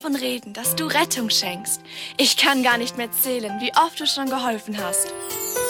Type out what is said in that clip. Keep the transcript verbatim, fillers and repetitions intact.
Von reden, dass du Rettung schenkst. Ich kann gar nicht mehr zählen, wie oft du schon geholfen hast.